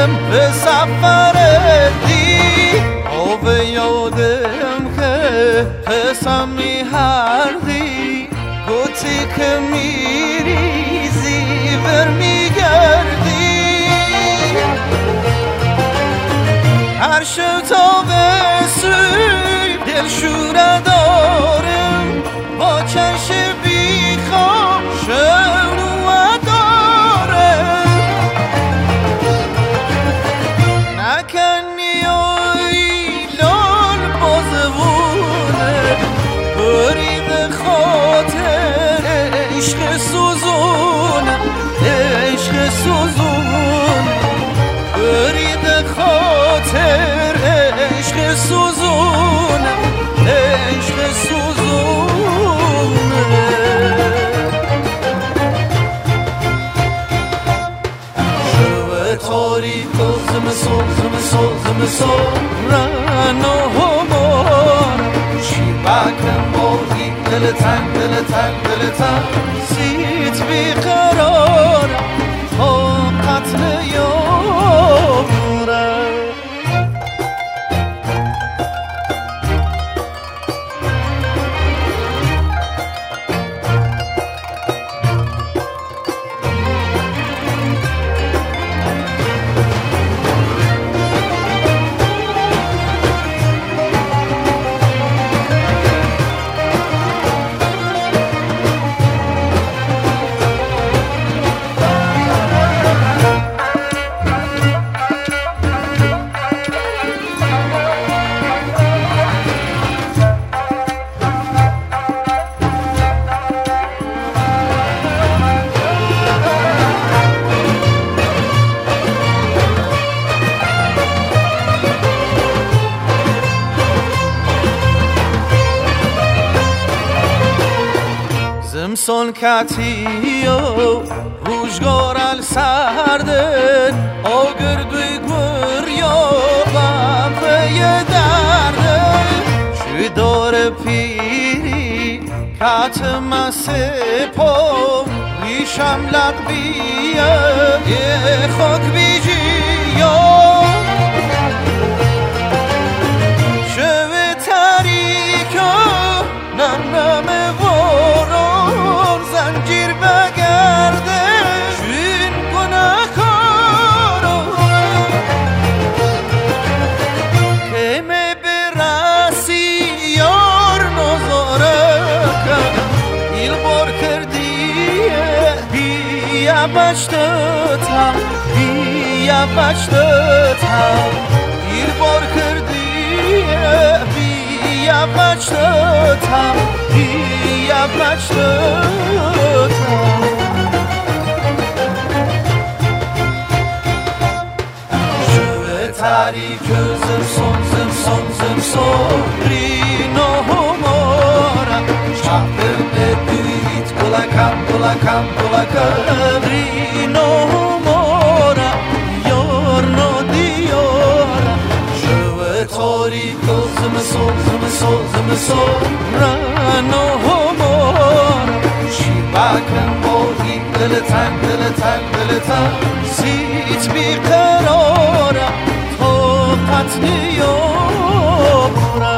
به سفر دی او یادم که قسم می‌هردی گوتی که میریزی بر میگردی هر شب تا به صبح دل شوره دارم با چشم بیخواب شنوه دارم نکنی آی لال بازوونه برید خاطر عشق سوزونه عشق سوزونه برید خاطر عشق سوزونه عشق سوزونه شو تاریک زمستون رنو همار چی بکن بازی دل تنگ سیت بیقرار تا قتل یاره زمسون کتیو روزگار سردن آگردوی گریا بمپی دردن چی داره پیری کتم سپا ریشم لقبیه یه خاک بیجیا شوه تاریکا نم زنجیر بگرده چین گناه کارو که می برسی یار نظاره کن ایل بار کردیه بیا بشتتم بیا بشتتم ایل بار کردیه بیا بشتتم بیا بشتتم تاریک زمسون رینو همارم شهر بدید گلکم رینو همارم یار نادیارم شو تاریک زمسون رینو همارم چی بکن بازی دل تنگ سیت بیقرارم قتل یارم